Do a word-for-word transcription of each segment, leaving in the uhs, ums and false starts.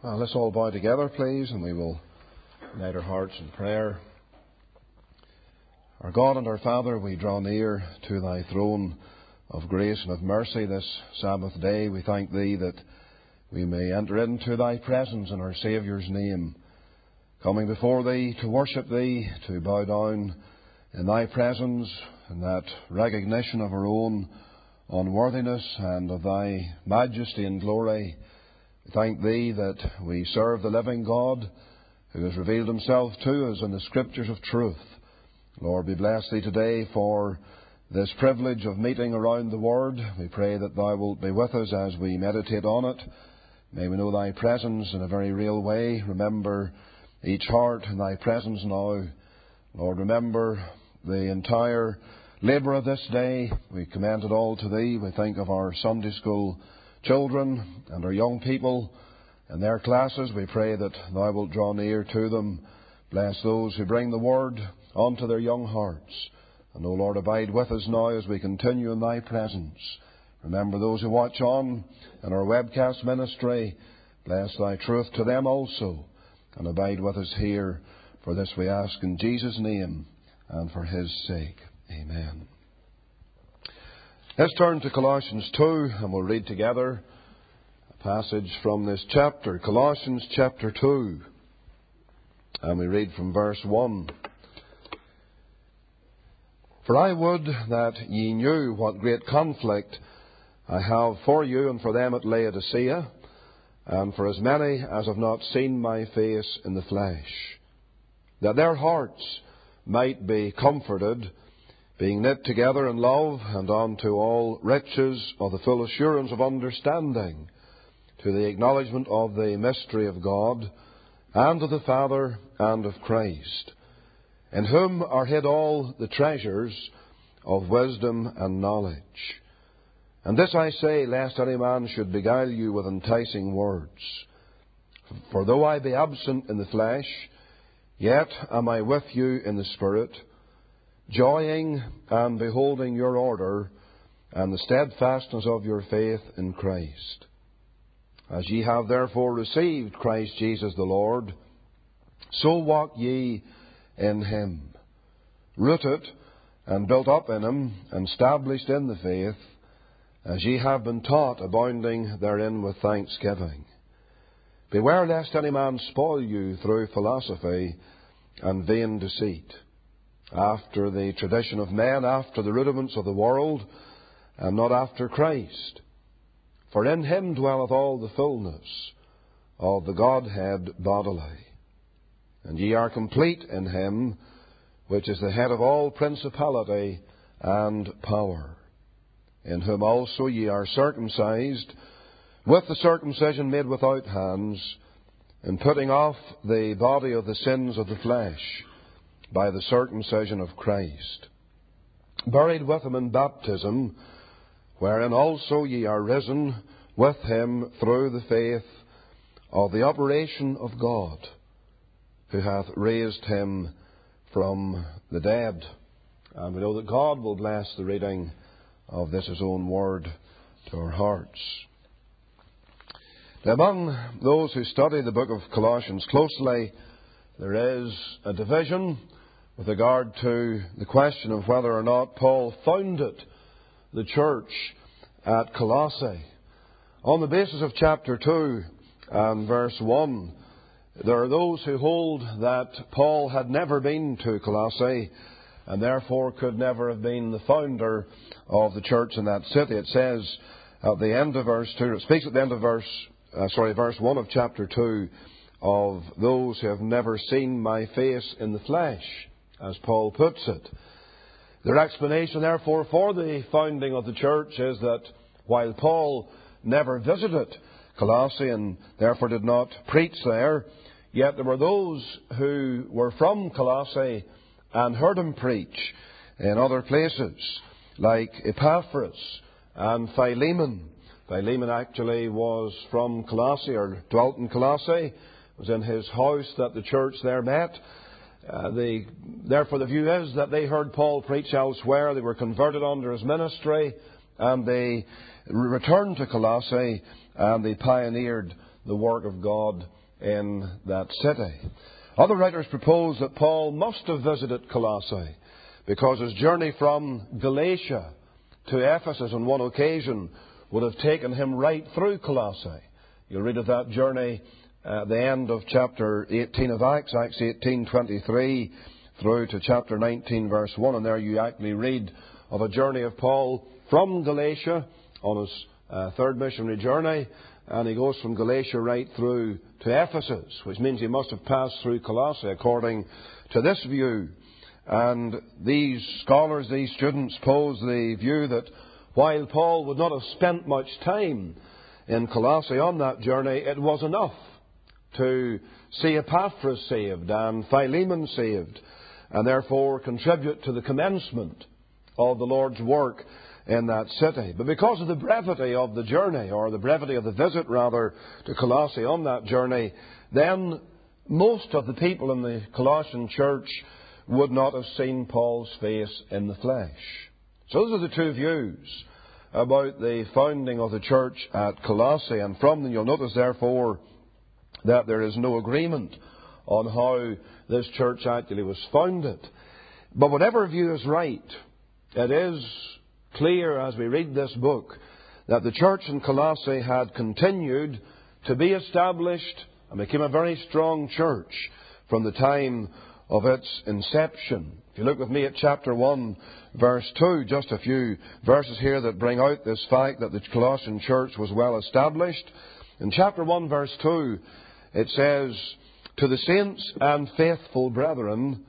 Well, let's all bow together, please, and we will unite our hearts in prayer. Our God and our Father, we draw near to Thy throne of grace and of mercy this Sabbath day. We thank Thee that we may enter into Thy presence in our Saviour's name, coming before Thee to worship Thee, to bow down in Thy presence, in that recognition of our own unworthiness and of Thy majesty and glory. We thank Thee that we serve the living God who has revealed Himself to us in the Scriptures of truth. Lord, we bless Thee today for this privilege of meeting around the Word. We pray that Thou wilt be with us as we meditate on it. May we know Thy presence in a very real way. Remember each heart in Thy presence now. Lord, remember the entire labour of this day. We commend it all to Thee. We think of our Sunday school children and our young people and their classes. We pray that Thou wilt draw near to them. Bless those who bring the Word onto their young hearts. And, O Lord, abide with us now as we continue in Thy presence. Remember those who watch on in our webcast ministry. Bless Thy truth to them also. And abide with us here. For this we ask in Jesus' name and for His sake. Amen. Let's turn to Colossians two and we'll read together a passage from this chapter. Colossians chapter two. And we read from verse one. For I would that ye knew what great conflict I have for you and for them at Laodicea, and for as many as have not seen my face in the flesh, that their hearts might be comforted, being knit together in love, and unto all riches of the full assurance of understanding, to the acknowledgement of the mystery of God, and of the Father, and of Christ, in whom are hid all the treasures of wisdom and knowledge. And this I say, lest any man should beguile you with enticing words. For though I be absent in the flesh, yet am I with you in the Spirit, joying and beholding your order and the steadfastness of your faith in Christ. As ye have therefore received Christ Jesus the Lord, so walk ye in Him, rooted and built up in Him, and established in the faith, as ye have been taught, abounding therein with thanksgiving. Beware lest any man spoil you through philosophy and vain deceit, after the tradition of men, after the rudiments of the world, and not after Christ. For in Him dwelleth all the fullness of the Godhead bodily. And ye are complete in Him, which is the head of all principality and power, in whom also ye are circumcised, with the circumcision made without hands, in putting off the body of the sins of the flesh, by the circumcision of Christ, buried with Him in baptism, wherein also ye are risen with Him through the faith of the operation of God, who hath raised Him from the dead. And we know that God will bless the reading of this His own word to our hearts. Now, among those who study the book of Colossians closely, there is a division with regard to the question of whether or not Paul founded the church at Colossae. On the basis of chapter two and verse one, there are those who hold that Paul had never been to Colossae and therefore could never have been the founder of the church in that city. It says at the end of verse two, it speaks at the end of verse, uh, sorry, verse one of chapter two, of those who have never seen my face in the flesh, as Paul puts it. Their explanation, therefore, for the founding of the church is that while Paul never visited Colossae and therefore did not preach there, yet there were those who were from Colossae and heard him preach in other places, like Epaphras and Philemon. Philemon actually was from Colossae, or dwelt in Colossae. It was in his house that the church there met. Uh, the, therefore, the view is that they heard Paul preach elsewhere. They were converted under his ministry, and they returned to Colossae, and they pioneered the work of God in that city. Other writers propose that Paul must have visited Colossae, because his journey from Galatia to Ephesus on one occasion would have taken him right through Colossae. You'll read of that journey at the end of chapter eighteen of Acts, Acts eighteen twenty-three, through to chapter nineteen, verse one. And there you actually read of a journey of Paul from Galatia on his uh, third missionary journey. And he goes from Galatia right through to Ephesus, which means he must have passed through Colossae, according to this view. And these scholars, these students, pose the view that while Paul would not have spent much time in Colossae on that journey, it was enough to see Epaphras saved and Philemon saved, and therefore contribute to the commencement of the Lord's work in that city. But because of the brevity of the journey, or the brevity of the visit rather, to Colossae on that journey, then most of the people in the Colossian church would not have seen Paul's face in the flesh. So those are the two views about the founding of the church at Colossae, and from them you'll notice therefore that there is no agreement on how this church actually was founded. But whatever view is right, it is clear as we read this book that the church in Colossae had continued to be established and became a very strong church from the time of its inception. If you look with me at chapter one, verse two, just a few verses here that bring out this fact that the Colossian church was well established. In chapter one, verse two, it says, "To the saints and faithful brethren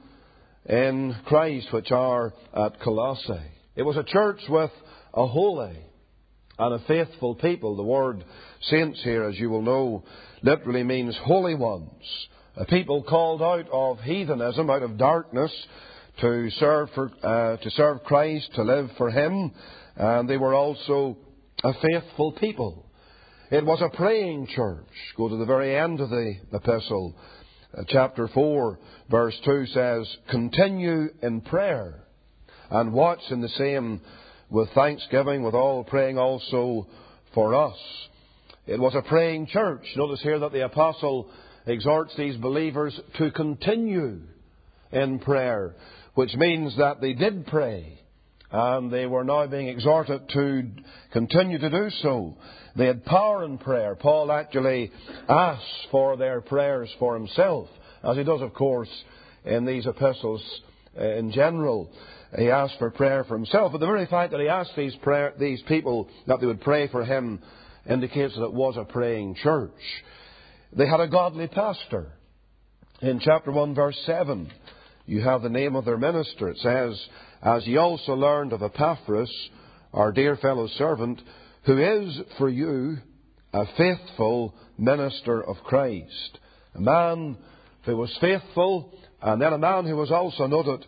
in Christ which are at Colossae." It was a church with a holy and a faithful people. The word saints here, as you will know, literally means holy ones. A people called out of heathenism, out of darkness, to serve for, uh, to serve Christ, to live for Him. And they were also a faithful people. It was a praying church. Go to the very end of the epistle. Uh, chapter four, verse two says, "Continue in prayer, and watch in the same with thanksgiving, with all praying also for us." It was a praying church. Notice here that the apostle exhorts these believers to continue in prayer, which means that they did pray, and they were now being exhorted to continue to do so. They had power in prayer. Paul actually asks for their prayers for himself, as he does, of course, in these epistles in general. He asked for prayer for himself. But the very fact that he asked these, prayer, these people that they would pray for him indicates that it was a praying church. They had a godly pastor. In chapter one, verse seven, you have the name of their minister. It says, "As ye also learned of Epaphras, our dear fellow servant, who is for you a faithful minister of Christ." A man who was faithful, and then a man who was also noted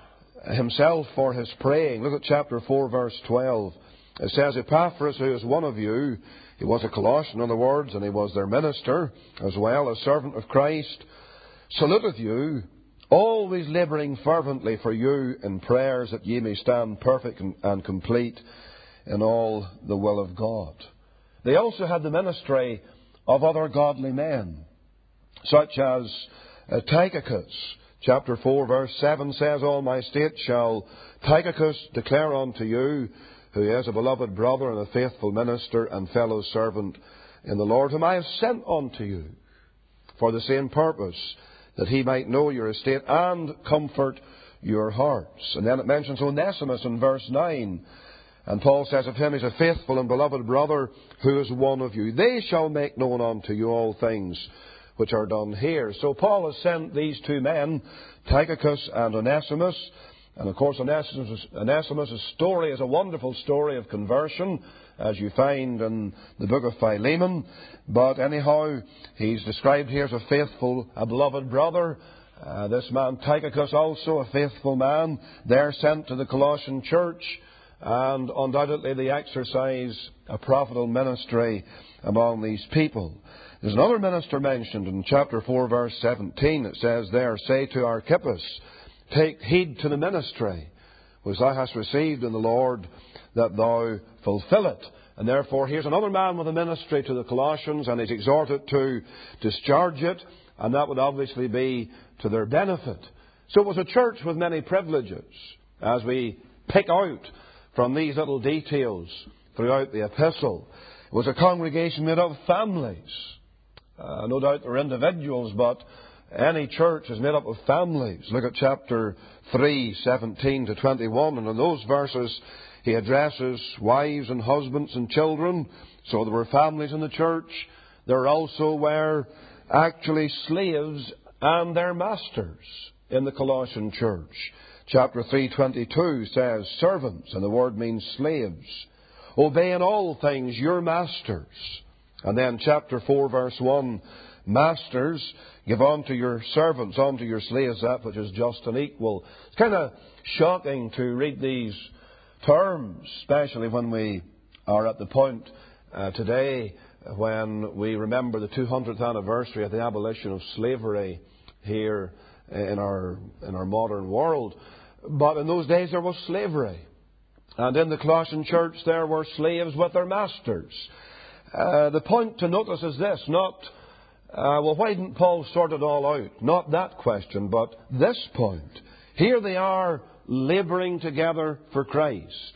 himself for his praying. Look at chapter four, verse twelve. It says, "Epaphras, who is one of you," he was a Colossian, in other words, and he was their minister as well, a servant of Christ, "saluteth you, always labouring fervently for you in prayers, that ye may stand perfect and complete in all the will of God." They also had the ministry of other godly men, such as uh, Tychicus. Chapter four, verse seven says, "All my state shall Tychicus declare unto you, who is a beloved brother and a faithful minister and fellow servant in the Lord, whom I have sent unto you for the same purpose, that he might know your estate and comfort your hearts." And then it mentions Onesimus in verse nine. And Paul says of him, "He's a faithful and beloved brother who is one of you. They shall make known unto you all things which are done here." So Paul has sent these two men, Tychicus and Onesimus. And of course, Onesimus' Onesimus' story is a wonderful story of conversion, as you find in the book of Philemon. But anyhow, he's described here as a faithful, a beloved brother. Uh, this man Tychicus, also a faithful man. They're sent to the Colossian church, and undoubtedly they exercise a profitable ministry among these people. There's another minister mentioned in chapter four, verse seventeen. It says there, "Say to Archippus, take heed to the ministry which thou hast received in the Lord, that thou fulfill it." And therefore, here's another man with a ministry to the Colossians, and he's exhorted to discharge it, and that would obviously be to their benefit. So it was a church with many privileges, as we pick out from these little details throughout the epistle. It was a congregation made of families. Uh, no doubt there are individuals, but any church is made up of families. Look at chapter three, seventeen to twenty-one, and in those verses he addresses wives and husbands and children. So there were families in the church. There also were actually slaves and their masters in the Colossian church. Chapter three twenty-two says servants, and the word means slaves. Obey in all things your masters. And then chapter four verse one, masters, give unto your servants, unto your slaves that which is just and equal. It's kind of shocking to read these terms, especially when we are at the point uh, today when we remember the two hundredth anniversary of the abolition of slavery here in our in our modern world. But in those days there was slavery. And in the Colossian church there were slaves with their masters. Uh, the point to notice is this, not, uh, well, why didn't Paul sort it all out? Not that question, but this point. Here they are labouring together for Christ,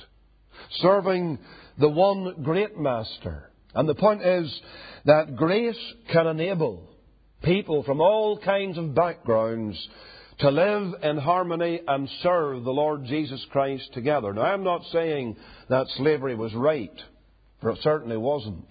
serving the one great master. And the point is that grace can enable people from all kinds of backgrounds to live in harmony and serve the Lord Jesus Christ together. Now, I'm not saying that slavery was right, for it certainly wasn't.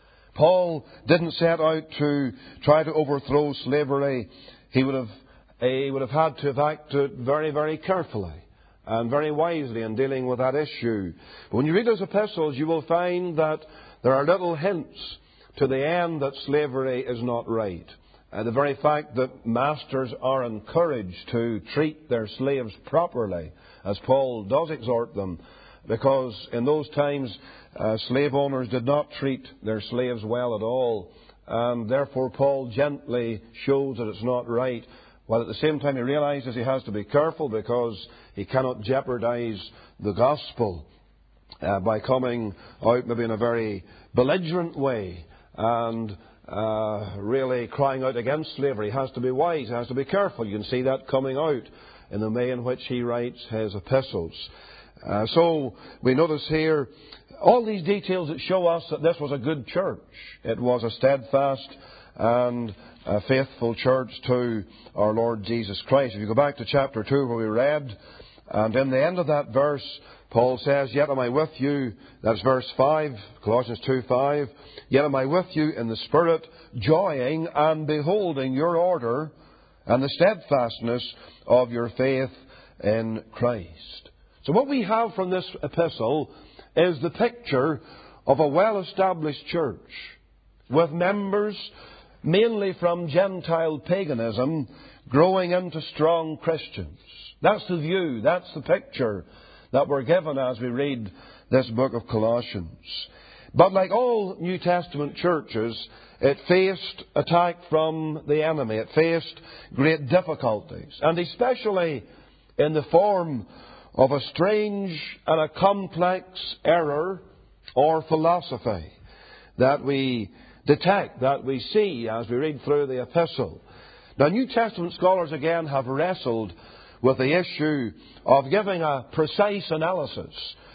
Paul didn't set out to try to overthrow slavery. He would have, he would have had to have acted very, very carefully and very wisely in dealing with that issue. But when you read his epistles, you will find that there are little hints to the end that slavery is not right. Uh, the very fact that masters are encouraged to treat their slaves properly, as Paul does exhort them, because in those times uh, slave owners did not treat their slaves well at all, and therefore Paul gently shows that it's not right, while at the same time he realizes he has to be careful because he cannot jeopardize the gospel uh, by coming out maybe in a very belligerent way and uh, really crying out against slavery. He has to be wise, he has to be careful. You can see that coming out in the way in which he writes his epistles. Uh, so we notice here all these details that show us that this was a good church. It was a steadfast and a faithful church to our Lord Jesus Christ. If you go back to chapter two where we read, and in the end of that verse, Paul says, Yet am I with you, that's verse five, Colossians two five, Yet am I with you in the Spirit, joying and beholding your order and the steadfastness of your faith in Christ. So what we have from this epistle is the picture of a well-established church with members mainly from Gentile paganism growing into strong Christians. That's the view, that's the picture that we're given as we read this book of Colossians. But like all New Testament churches, it faced attack from the enemy. It faced great difficulties, and especially in the form of a strange and a complex error or philosophy that we detect, that we see as we read through the epistle. Now, New Testament scholars again have wrestled with the issue of giving a precise analysis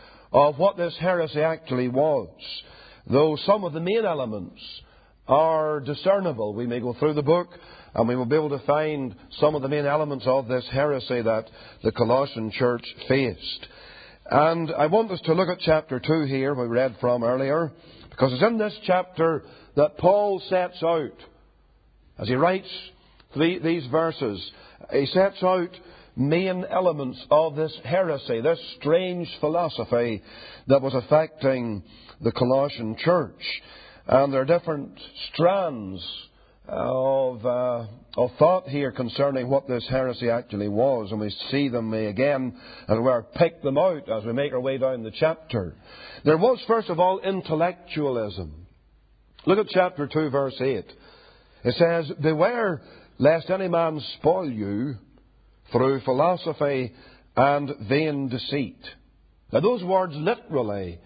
of what this heresy actually was. Though some of the main elements are discernible, we may go through the book and we will be able to find some of the main elements of this heresy that the Colossian church faced. And I want us to look at chapter two here, we read from earlier, because it's in this chapter that Paul sets out, as he writes these verses, he sets out main elements of this heresy, this strange philosophy that was affecting the Colossian church. And there are different strands of, uh, of thought here concerning what this heresy actually was, and we see them again, and we'll pick them out as we make our way down the chapter. There was, first of all, intellectualism. Look at chapter two, verse eight. It says, Beware lest any man spoil you through philosophy and vain deceit. Now those words literally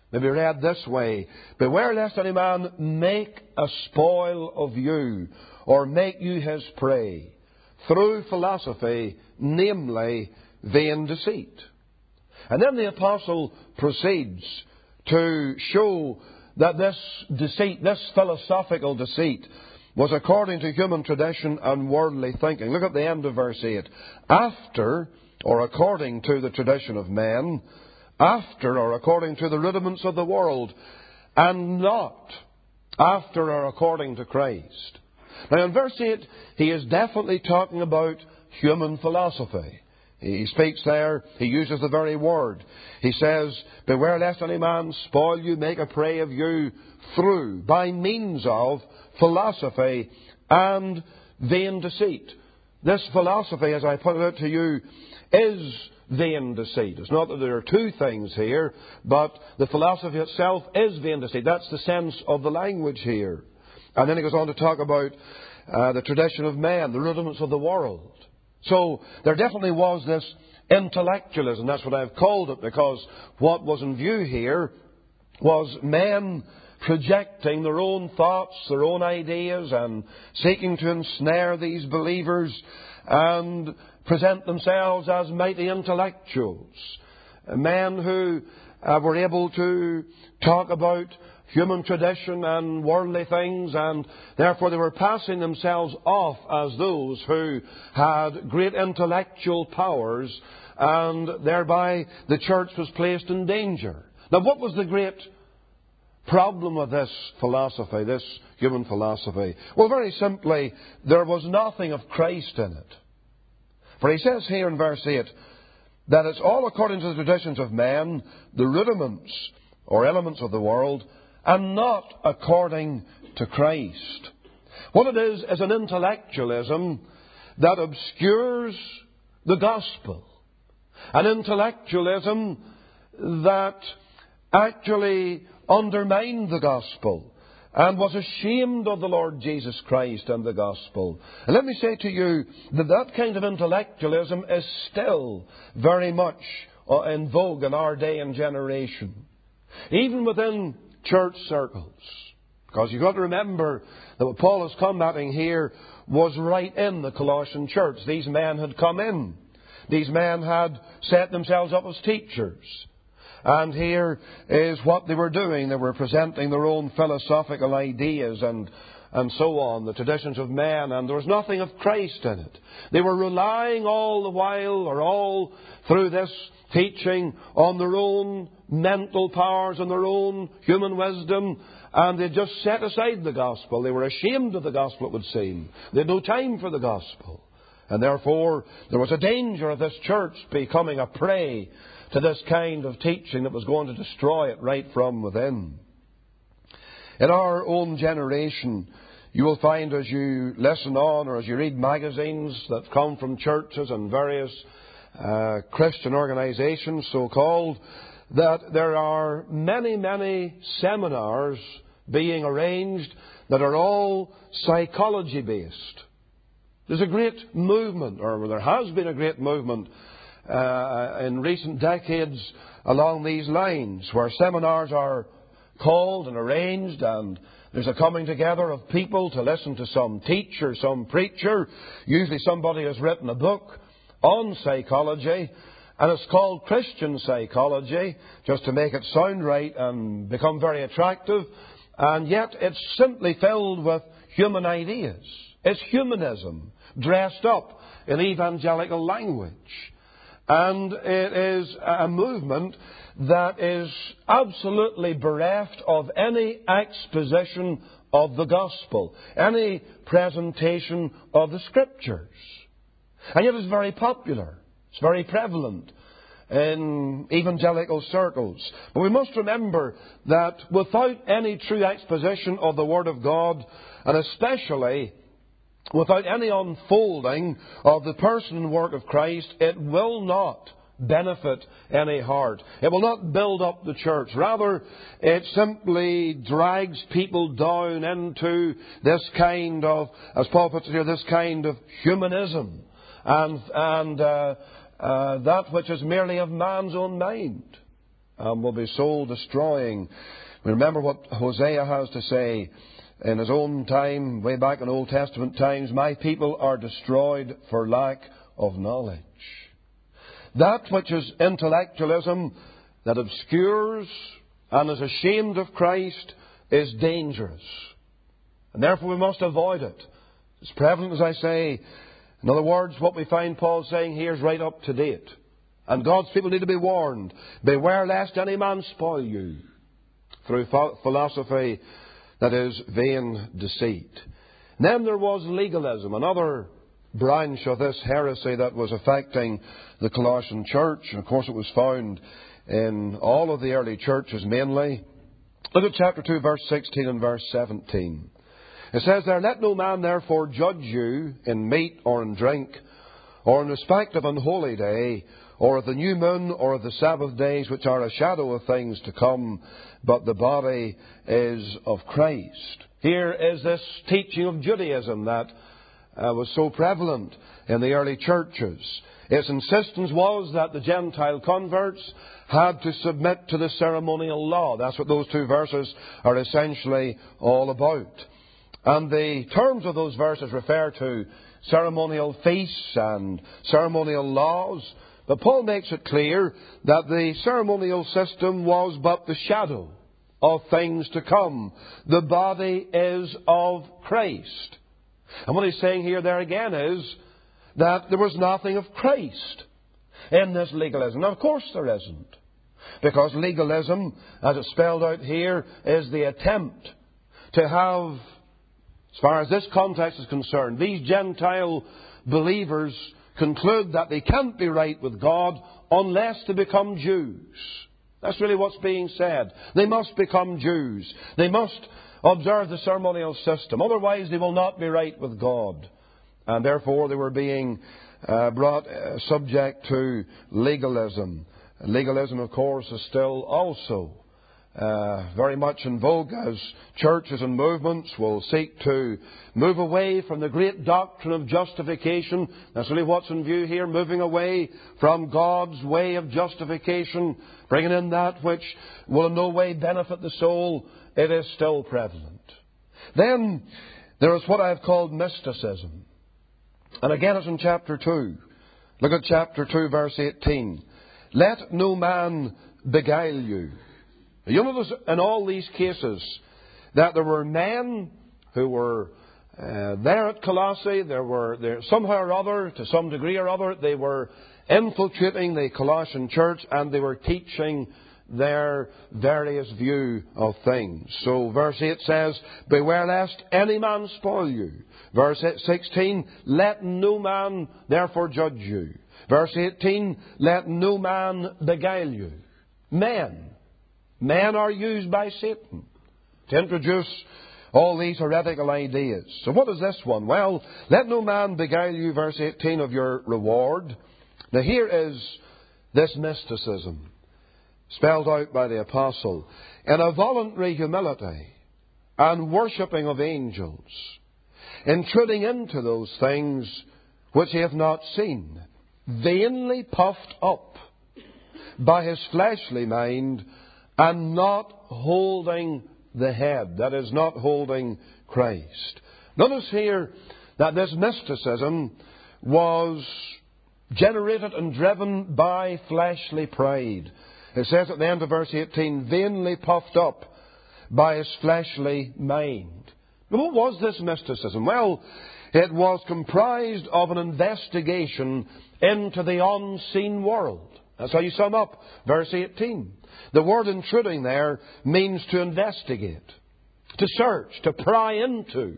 may be read this way: Beware lest any man make a spoil of you, or make you his prey, through philosophy, namely vain deceit. And then the apostle proceeds to show that this deceit, this philosophical deceit, was according to human tradition and worldly thinking. Look at the end of verse eight. After, or according to the tradition of men, after, or according to the rudiments of the world, and not after or according to Christ. Now in verse eight, he is definitely talking about human philosophy. He speaks there, he uses the very word. He says, Beware lest any man spoil you, make a prey of you, through, by means of, philosophy and vain deceit. This philosophy, as I put it out to you, is vain deceit. It's not that there are two things here, but the philosophy itself is vain deceit. That's the sense of the language here. And then he goes on to talk about uh, the tradition of man, the rudiments of the world. So there definitely was this intellectualism. That's what I've called it, because what was in view here was men projecting their own thoughts, their own ideas, and seeking to ensnare these believers and present themselves as mighty intellectuals. Men who uh, were able to talk about human tradition and worldly things, and therefore they were passing themselves off as those who had great intellectual powers, and thereby the church was placed in danger. Now, what was the great problem with this philosophy, this human philosophy? Well, very simply, there was nothing of Christ in it. For he says here in verse eight that it's all according to the traditions of men, the rudiments or elements of the world, and not according to Christ. What it is is an intellectualism that obscures the gospel. An intellectualism that actually undermined the gospel and was ashamed of the Lord Jesus Christ and the gospel. And let me say to you that that kind of intellectualism is still very much in vogue in our day and generation. Even within church circles. Because you've got to remember that what Paul is combating here was right in the Colossian church. These men had come in. These men had set themselves up as teachers. And here is what they were doing. They were presenting their own philosophical ideas and, and so on, the traditions of men, and there was nothing of Christ in it. They were relying all the while, or all through this teaching, on their own mental powers and their own human wisdom, and they just set aside the gospel. They were ashamed of the gospel, it would seem. They had no time for the gospel. And therefore, there was a danger of this church becoming a prey to this kind of teaching that was going to destroy it right from within. In our own generation, you will find as you listen on or as you read magazines that come from churches and various uh, Christian organizations, so-called, that there are many, many seminars being arranged that are all psychology-based. There's a great movement, or there has been a great movement uh, in recent decades along these lines, where seminars are called and arranged, and there's a coming together of people to listen to some teacher, some preacher. Usually somebody has written a book on psychology, and it's called Christian psychology, just to make it sound right and become very attractive. And yet it's simply filled with human ideas. It's humanism dressed up in evangelical language. And it is a movement that is absolutely bereft of any exposition of the gospel, any presentation of the Scriptures. And yet it's very popular. It's very prevalent in evangelical circles. But we must remember that without any true exposition of the Word of God, and especially without any unfolding of the person and work of Christ, it will not benefit any heart. It will not build up the church. Rather, it simply drags people down into this kind of, as Paul puts it here, this kind of humanism and, and uh, uh, that which is merely of man's own mind. and will be soul destroying. We remember what Hosea has to say in his own time, way back in Old Testament times. My people are destroyed for lack of knowledge. That which is intellectualism, that obscures and is ashamed of Christ, is dangerous. And therefore we must avoid it. It's prevalent, as I say. In other words, what we find Paul saying here is right up to date. And God's people need to be warned. Beware lest any man spoil you through philosophy that is vain deceit. And then there was legalism, another branch of this heresy that was affecting the Colossian church. And of course it was found in all of the early churches mainly. Look at chapter two, verse sixteen and verse seventeen. It says there, Let no man therefore judge you in meat or in drink, or in respect of an holy day, or of the new moon, or of the Sabbath days, which are a shadow of things to come, but the body is of Christ. Here is this teaching of Judaism that uh, was so prevalent in the early churches. Its insistence was that the Gentile converts had to submit to the ceremonial law. That's what those two verses are essentially all about. And the terms of those verses refer to ceremonial feasts and ceremonial laws. But Paul makes it clear that the ceremonial system was but the shadow of things to come. The body is of Christ. And what he's saying here there again is that there was nothing of Christ in this legalism. Now, of course there isn't. Because legalism, as it's spelled out here, is the attempt to have, as far as this context is concerned, these Gentile believers conclude that they can't be right with God unless they become Jews. That's really what's being said. They must become Jews. They must observe the ceremonial system. Otherwise they will not be right with God. And therefore they were being uh, brought uh, subject to legalism. Legalism, of course, is still also uh, very much in vogue as churches and movements will seek to move away from the great doctrine of justification. That's really what's in view here, moving away from God's way of justification, bringing in that which will in no way benefit the soul. It is still prevalent. Then there is what I have called mysticism. And again it's in chapter two. Look at chapter two, verse eighteen. Let no man beguile you. You notice in all these cases that there were men who were uh, there at Colossae. There were there, somehow or other, to some degree or other, they were infiltrating the Colossian church and they were teaching their various view of things. So verse eight says, Beware lest any man spoil you. Verse sixteen, Let no man therefore judge you. Verse eighteen, Let no man beguile you. Men. Men are used by Satan to introduce all these heretical ideas. So what is this one? Well, let no man beguile you, verse eighteen, of your reward. Now here is this mysticism, spelled out by the apostle. In a voluntary humility and worshipping of angels, intruding into those things which he hath not seen, vainly puffed up by his fleshly mind, and not holding the head, that is, not holding Christ. Notice here that this mysticism was generated and driven by fleshly pride. It says at the end of verse eighteen, vainly puffed up by his fleshly mind. Now, what was this mysticism? Well, it was comprised of an investigation into the unseen world. That's how you sum up verse eighteen. The word intruding there means to investigate, to search, to pry into.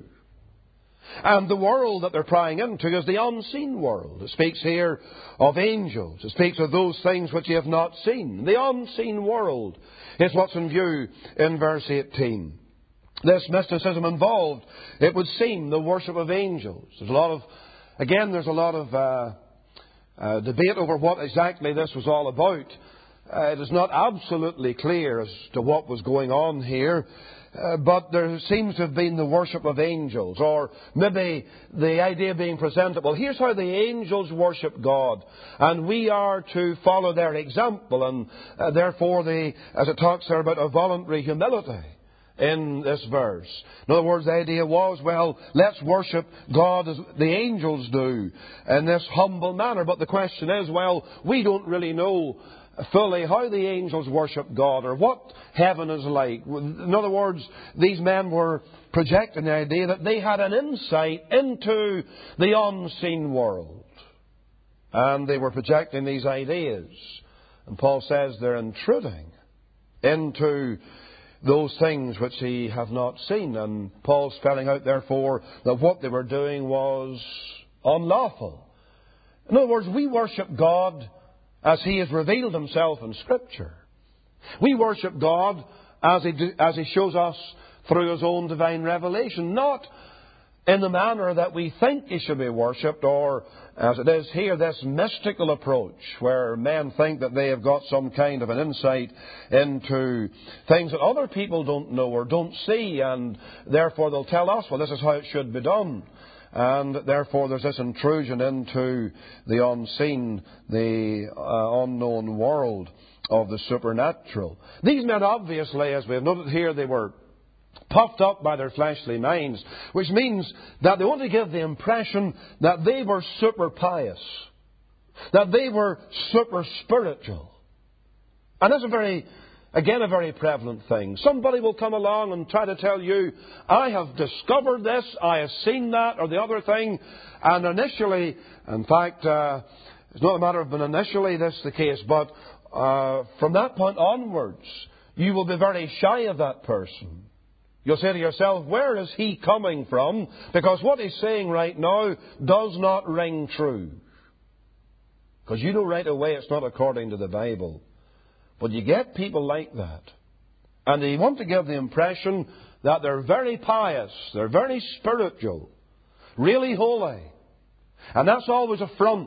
And the world that they're prying into is the unseen world. It speaks here of angels. It speaks of those things which you have not seen. The unseen world is what's in view in verse eighteen. This mysticism involved, it would seem, the worship of angels. There's a lot of, again, there's a lot of uh, uh, debate over what exactly this was all about. Uh, it is not absolutely clear as to what was going on here. Uh, but there seems to have been the worship of angels, or maybe the idea being presented, well, here's how the angels worship God, and we are to follow their example, and uh, therefore, the, as it talks there about a voluntary humility in this verse. In other words, the idea was, well, let's worship God as the angels do in this humble manner. But the question is, well, we don't really know fully how the angels worship God or what heaven is like. In other words, these men were projecting the idea that they had an insight into the unseen world. And they were projecting these ideas. And Paul says they're intruding into those things which he have not seen. And Paul's spelling out, therefore, that what they were doing was unlawful. In other words, we worship God as He has revealed Himself in Scripture. We worship God as He, do, as He shows us through His own divine revelation, not in the manner that we think He should be worshipped, or, as it is here, this mystical approach where men think that they have got some kind of an insight into things that other people don't know or don't see, and therefore they'll tell us, well, this is how it should be done. And therefore there's this intrusion into the unseen, the uh, unknown world of the supernatural. These men, obviously, as we have noted here, they were puffed up by their fleshly minds, which means that they want to give the impression that they were super pious, that they were super spiritual. And that's a very, again, a very prevalent thing. Somebody will come along and try to tell you, I have discovered this, I have seen that, or the other thing. And initially, in fact, uh, it's not a matter of being initially this the case, but uh, from that point onwards, you will be very shy of that person. You'll say to yourself, where is he coming from? Because what he's saying right now does not ring true. Because you know right away it's not according to the Bible. But you get people like that. And they want to give the impression that they're very pious, they're very spiritual, really holy. And that's always a front.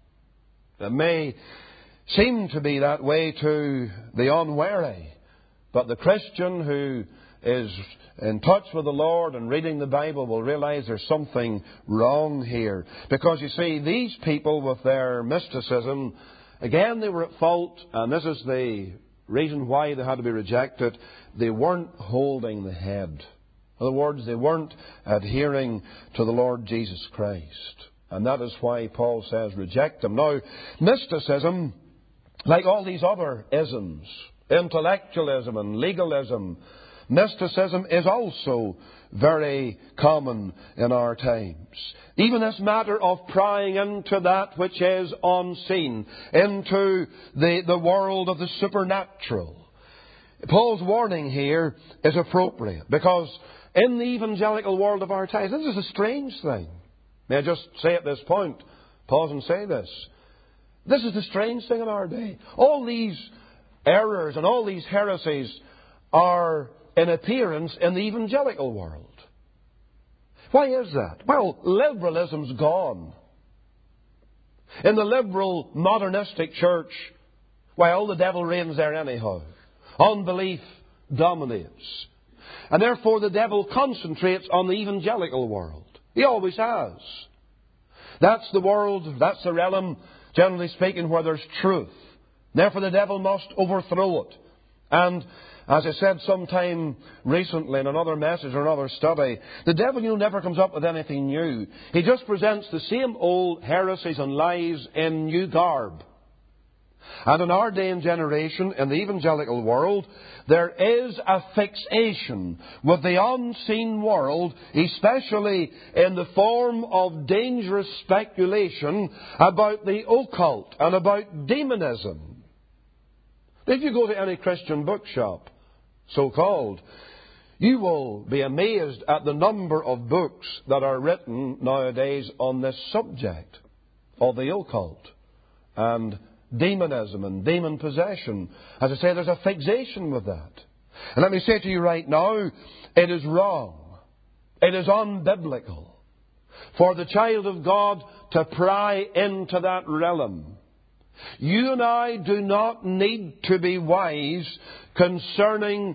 It may seem to be that way to the unwary. But the Christian who is in touch with the Lord and reading the Bible will realize there's something wrong here. Because you see, these people with their mysticism, again, they were at fault, and this is the reason why they had to be rejected. They weren't holding the head. In other words, they weren't adhering to the Lord Jesus Christ. And that is why Paul says, reject them. Now, mysticism, like all these other isms, intellectualism and legalism, mysticism is also very common in our times. Even this matter of prying into that which is unseen, into the, the world of the supernatural. Paul's warning here is appropriate, because in the evangelical world of our times, this is a strange thing. May I just say at this point, pause and say this. This is the strange thing in our day. All these errors and all these heresies are in appearance in the evangelical world. Why is that? Well, liberalism's gone. In the liberal modernistic church, well, the devil reigns there anyhow. Unbelief dominates. And therefore the devil concentrates on the evangelical world. He always has. That's the world, that's the realm, generally speaking, where there's truth. Therefore the devil must overthrow it. And as I said sometime recently in another message or another study, the devil, you know, never comes up with anything new. He just presents the same old heresies and lies in new garb. And in our day and generation, in the evangelical world, there is a fixation with the unseen world, especially in the form of dangerous speculation about the occult and about demonism. If you go to any Christian bookshop, so-called, you will be amazed at the number of books that are written nowadays on this subject of the occult and demonism and demon possession. As I say, there's a fixation with that. And let me say to you right now, it is wrong. It is unbiblical for the child of God to pry into that realm. You and I do not need to be wise concerning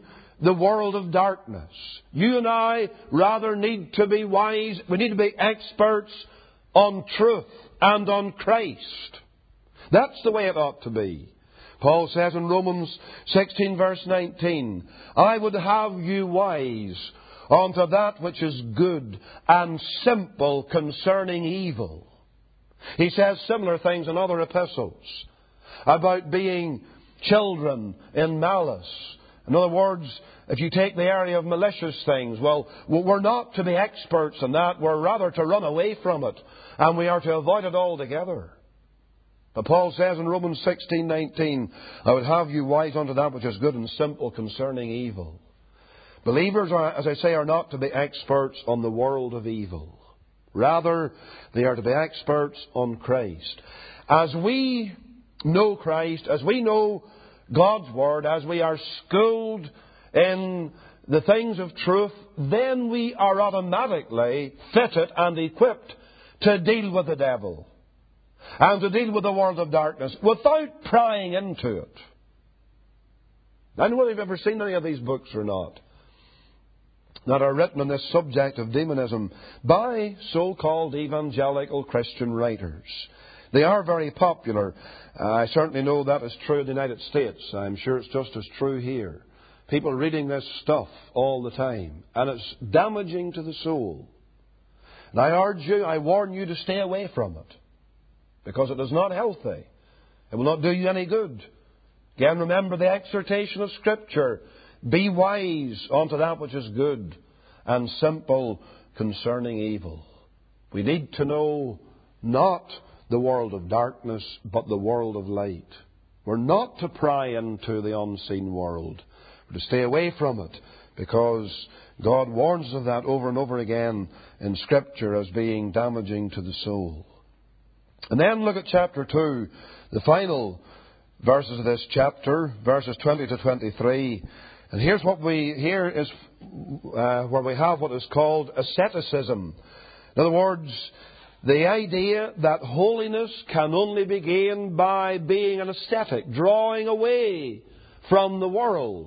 the world of darkness. You and I rather need to be wise. We need to be experts on truth and on Christ. That's the way it ought to be. Paul says in Romans sixteen verse nineteen, I would have you wise unto that which is good and simple concerning evil. He says similar things in other epistles about being children in malice. In other words, if you take the area of malicious things, well, we're not to be experts in that. We're rather to run away from it. And we are to avoid it altogether. But Paul says in Romans sixteen nineteen, I would have you wise unto that which is good and simple concerning evil. Believers, are, as I say, are not to be experts on the world of evil. Rather, they are to be experts on Christ. As we know Christ, as we know God's Word, as we are schooled in the things of truth, then we are automatically fitted and equipped to deal with the devil and to deal with the world of darkness without prying into it. I don't know whether you've ever seen any of these books or not that are written on this subject of demonism by so-called evangelical Christian writers. They are very popular. Uh, I certainly know that is true in the United States. I'm sure it's just as true here. People reading this stuff all the time. And it's damaging to the soul. And I urge you, I warn you to stay away from it. Because it is not healthy. It will not do you any good. Again, remember the exhortation of Scripture. Be wise unto that which is good and simple concerning evil. We need to know not the world of darkness, but the world of light. We're not to pry into the unseen world. We're to stay away from it, because God warns us of that over and over again in Scripture as being damaging to the soul. And then look at chapter two, the final verses of this chapter, verses twenty to twenty-three. And here's what we here is uh, where we have what is called asceticism. In other words, the idea that holiness can only be gained by being an ascetic, drawing away from the world,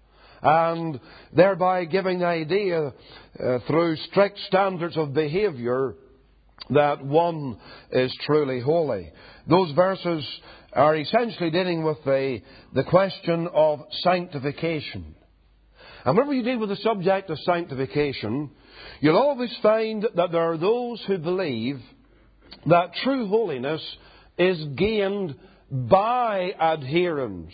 and thereby giving the idea uh, through strict standards of behaviour that one is truly holy. Those verses are essentially dealing with the, the question of sanctification. And whenever you deal with the subject of sanctification, you'll always find that there are those who believe that true holiness is gained by adherence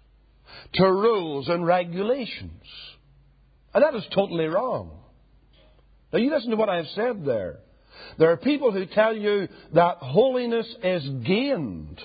to rules and regulations. And that is totally wrong. Now you listen to what I have said there. There are people who tell you that holiness is gained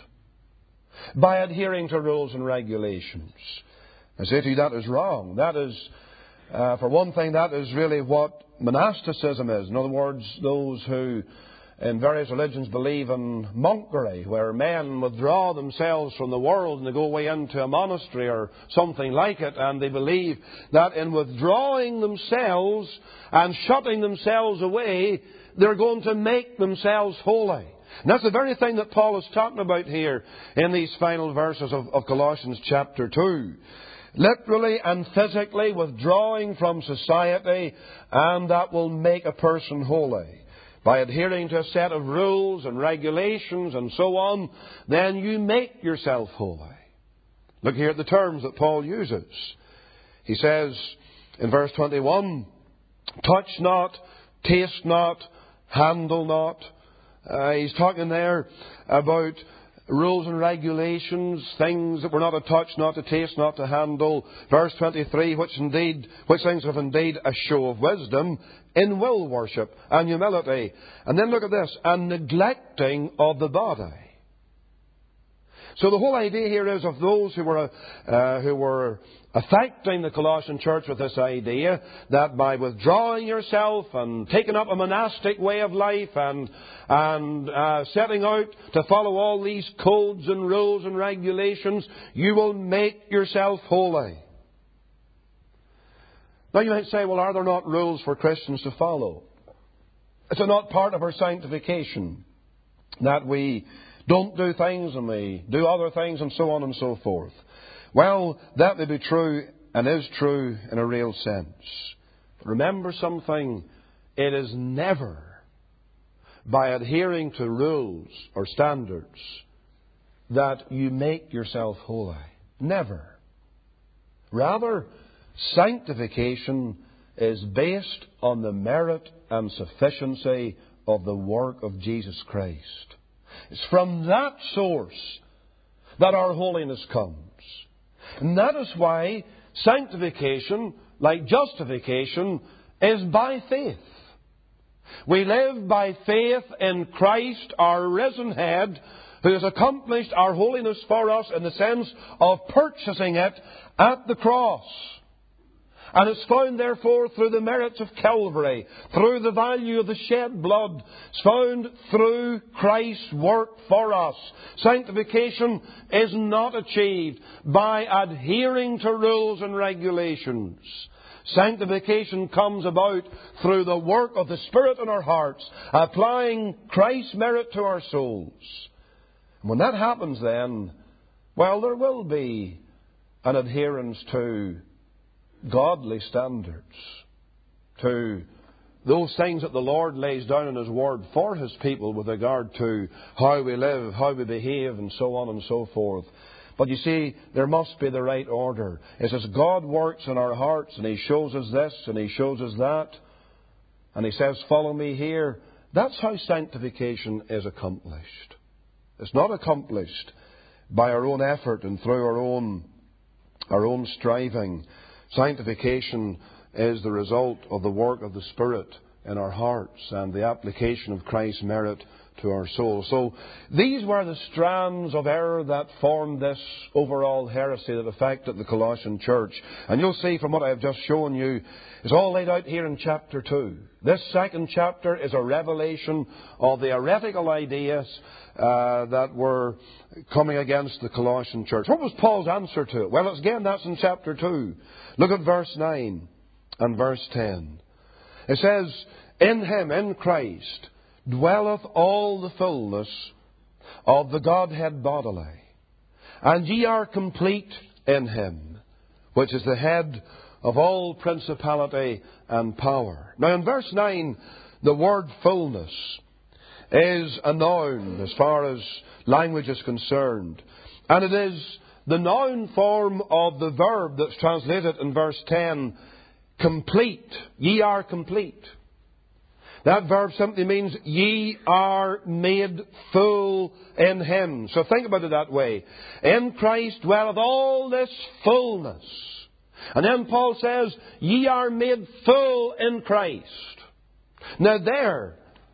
by adhering to rules and regulations. I say to you that is wrong. That is, uh, for one thing, that is really what monasticism is. In other words, those who in various religions believe in monkery, where men withdraw themselves from the world and they go away into a monastery or something like it, and they believe that in withdrawing themselves and shutting themselves away, they're going to make themselves holy. And that's the very thing that Paul is talking about here in these final verses of, of Colossians chapter two. Literally and physically withdrawing from society, and that will make a person holy. By adhering to a set of rules and regulations and so on, then you make yourself holy. Look here at the terms that Paul uses. He says in verse twenty-one, touch not, taste not, handle not. Uh, he's talking there about rules and regulations, things that were not to touch, not to taste, not to handle. Verse twenty-three, which indeed, which things have indeed a show of wisdom in will worship and humility. And then look at this, and neglecting of the body. So the whole idea here is of those who were uh, who were affecting the Colossian church with this idea that by withdrawing yourself and taking up a monastic way of life and and uh, setting out to follow all these codes and rules and regulations, you will make yourself holy. Now you might say, well, are there not rules for Christians to follow? Is it not part of our sanctification that we don't do things and we do other things and so on and so forth? Well, that may be true and is true in a real sense. But remember something, it is never by adhering to rules or standards that you make yourself holy. Never. Rather, sanctification is based on the merit and sufficiency of the work of Jesus Christ. It's from that source that our holiness comes. And that is why sanctification, like justification, is by faith. We live by faith in Christ, our risen head, who has accomplished our holiness for us in the sense of purchasing it at the cross. And it's found, therefore, through the merits of Calvary, through the value of the shed blood. It's found through Christ's work for us. Sanctification is not achieved by adhering to rules and regulations. Sanctification comes about through the work of the Spirit in our hearts, applying Christ's merit to our souls. And when that happens then, well, there will be an adherence to godly standards, to those things that the Lord lays down in His Word for His people with regard to how we live, how we behave, and so on and so forth. But you see, there must be the right order. It's as God works in our hearts, and He shows us this, and He shows us that, and He says, follow me here. That's how sanctification is accomplished. It's not accomplished by our own effort and through our own, our own striving. Sanctification is the result of the work of the Spirit in our hearts and the application of Christ's merit to our souls. So these were the strands of error that formed this overall heresy that affected the Colossian church. And you'll see from what I have just shown you, it's all laid out here in chapter two. This second chapter is a revelation of the heretical ideas uh, that were coming against the Colossian church. What was Paul's answer to it? Well, it's, again, that's in chapter two. Look at verse nine and verse ten. It says, in Him, in Christ, dwelleth all the fullness of the Godhead bodily. And ye are complete in Him, which is the head of all principality and power. Now in verse nine, the word fullness is a noun as far as language is concerned. And it is the noun form of the verb that's translated in verse ten, complete. Ye are complete. That verb simply means ye are made full in Him. So think about it that way. In Christ dwelleth all this fullness. And then Paul says, ye are made full in Christ. Now there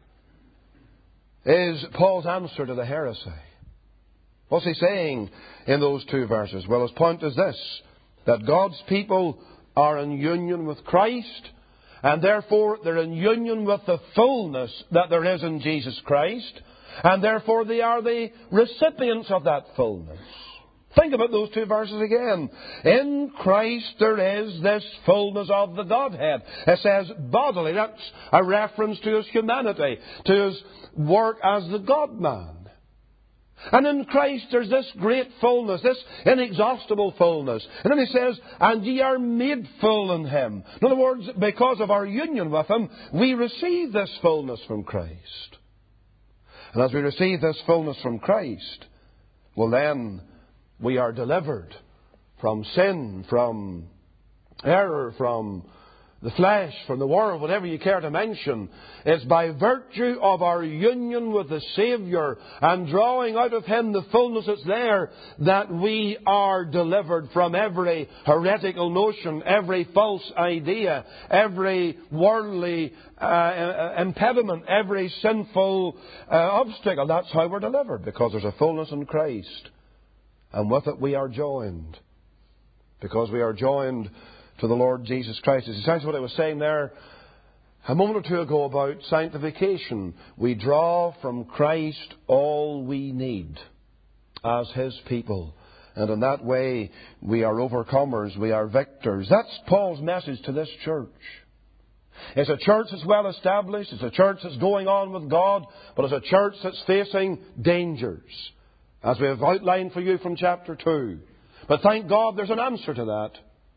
is Paul's answer to the heresy. What's he saying in those two verses? Well, his point is this, that God's people are in union with Christ, and therefore they're in union with the fullness that there is in Jesus Christ, and therefore they are the recipients of that fullness. Think about those two verses again. In Christ there is this fullness of the Godhead. It says bodily. That's a reference to His humanity, to His work as the God-man. And in Christ there's this great fullness, this inexhaustible fullness. And then He says, and ye are made full in Him. In other words, because of our union with Him, we receive this fullness from Christ. And as we receive this fullness from Christ, well then, we are delivered from sin, from error, from the flesh, from the world, whatever you care to mention. It's by virtue of our union with the Saviour and drawing out of Him the fullness that's there that we are delivered from every heretical notion, every false idea, every worldly uh, impediment, every sinful uh, obstacle. That's how we're delivered, because there's a fullness in Christ. And with it we are joined, because we are joined to the Lord Jesus Christ. It's essentially what I was saying there a moment or two ago about sanctification. We draw from Christ all we need as His people. And in that way we are overcomers, we are victors. That's Paul's message to this church. It's a church that's well established, it's a church that's going on with God, but it's a church that's facing dangers, as we have outlined for you from chapter two. But thank God there's an answer to that.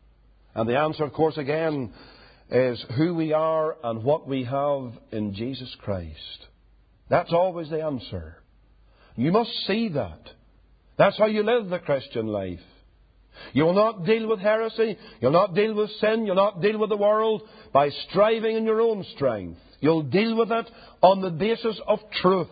And the answer, of course, again, is who we are and what we have in Jesus Christ. That's always the answer. You must see that. That's how you live the Christian life. You will not deal with heresy. You'll not deal with sin. You'll not deal with the world by striving in your own strength. You'll deal with it on the basis of truth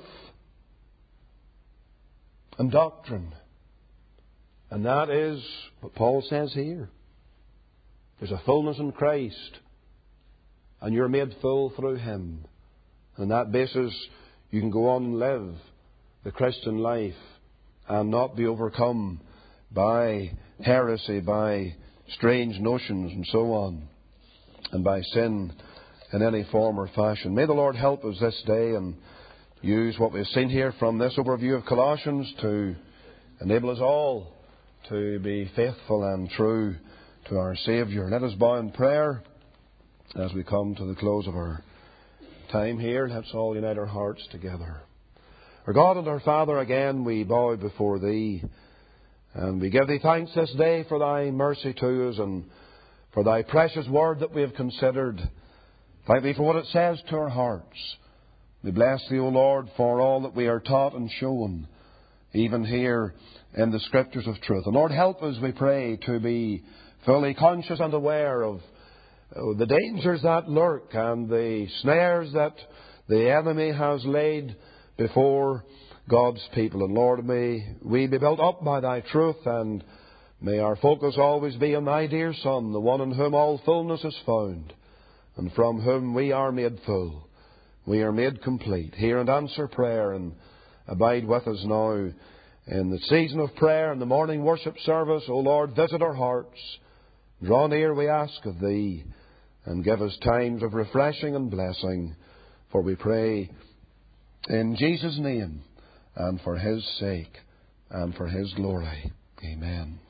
and doctrine. And that is what Paul says here. There's a fullness in Christ, and you're made full through Him. On that basis, you can go on and live the Christian life and not be overcome by heresy, by strange notions and so on, and by sin in any form or fashion. May the Lord help us this day and use what we've seen here from this overview of Colossians to enable us all to be faithful and true to our Saviour. Let us bow in prayer as we come to the close of our time here. Let's all unite our hearts together. Our God and our Father, again we bow before Thee, and we give Thee thanks this day for Thy mercy to us and for Thy precious word that we have considered. Thank Thee for what it says to our hearts. We bless Thee, O Lord, for all that we are taught and shown, even here in the Scriptures of truth. And Lord, help us, we pray, to be fully conscious and aware of the dangers that lurk and the snares that the enemy has laid before God's people. And Lord, may we be built up by Thy truth, and may our focus always be on Thy dear Son, the one in whom all fullness is found, and from whom we are made full. We are made complete. Hear and answer prayer, and abide with us now in the season of prayer and the morning worship service. O Lord, visit our hearts. Draw near, we ask of Thee, and give us times of refreshing and blessing. For we pray in Jesus' name, and for His sake, and for His glory. Amen.